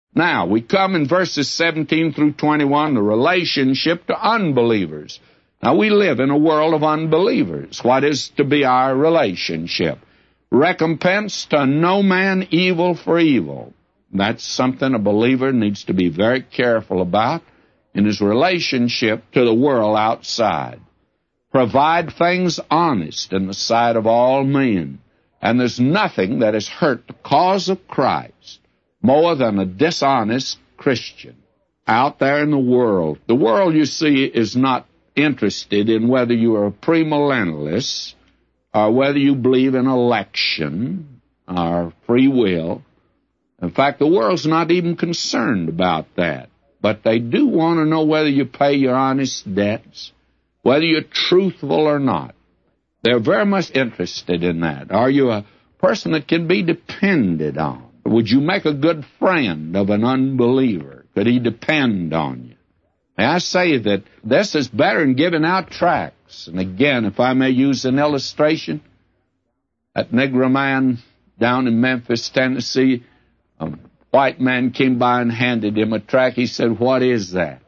Now, we come in verses 17 through 21, the relationship to unbelievers. Now, we live in a world of unbelievers. What is to be our relationship? Recompense to no man evil for evil. That's something a believer needs to be very careful about in his relationship to the world outside. Provide things honest in the sight of all men. And there's nothing that has hurt the cause of Christ more than a dishonest Christian out there in the world. The world, you see, is not interested in whether you are a premillennialist or whether you believe in election or free will. In fact, the world's not even concerned about that. But they do want to know whether you pay your honest debts, whether you're truthful or not. They're very much interested in that. Are you a person that can be depended on? Would you make a good friend of an unbeliever? Could he depend on you? May I say that this is better than giving out tracts. And again, if I may use an illustration, that Negro man down in Memphis, Tennessee, a white man came by and handed him a tract. He said, "What is that?"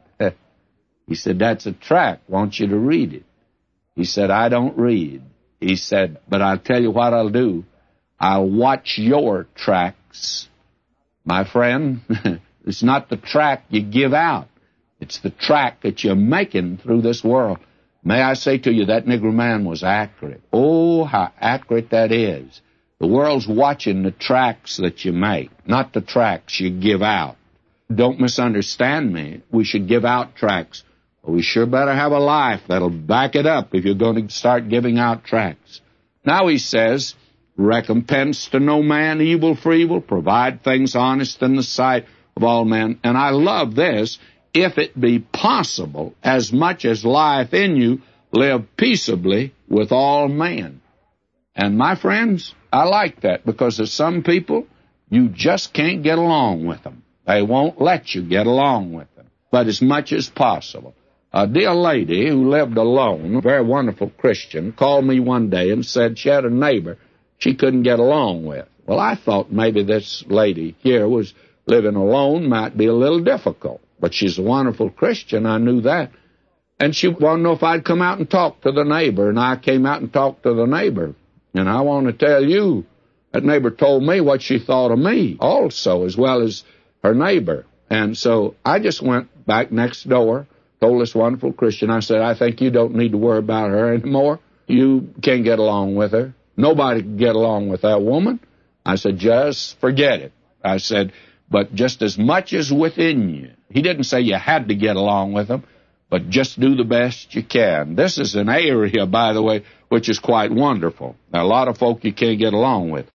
He said, "That's a tract. Want you to read it." He said, "I don't read." He said, "But I'll tell you what I'll do. I'll watch your tracts." My friend, it's not the tract you give out. It's the tract that you're making through this world. May I say to you, that Negro man was accurate. Oh, how accurate that is. The world's watching the tracts that you make, not the tracts you give out. Don't misunderstand me. We should give out tracts. But we sure better have a life that'll back it up if you're going to start giving out tracts. Now he says, recompense to no man evil for evil, provide things honest in the sight of all men. And I love this, if it be possible, as much as lieth in you, live peaceably with all men. And my friends, I like that, because there's some people, you just can't get along with them. They won't let you get along with them. But as much as possible. A dear lady who lived alone, a very wonderful Christian, called me one day and said she had a neighbor she couldn't get along with. Well, I thought maybe this lady here was living alone, might be a little difficult. But she's a wonderful Christian, I knew that. And she wanted to know if I'd come out and talk to the neighbor, and I came out and talked to the neighbor. And I want to tell you, that neighbor told me what she thought of me also, as well as her neighbor. And so I just went back next door, told this wonderful Christian, I said, I think you don't need to worry about her anymore. You can't get along with her. Nobody can get along with that woman. I said, just forget it. I said, but just as much as within you. He didn't say you had to get along with them, but just do the best you can. This is an area, by the way, which is quite wonderful. Now, a lot of folk you can't get along with.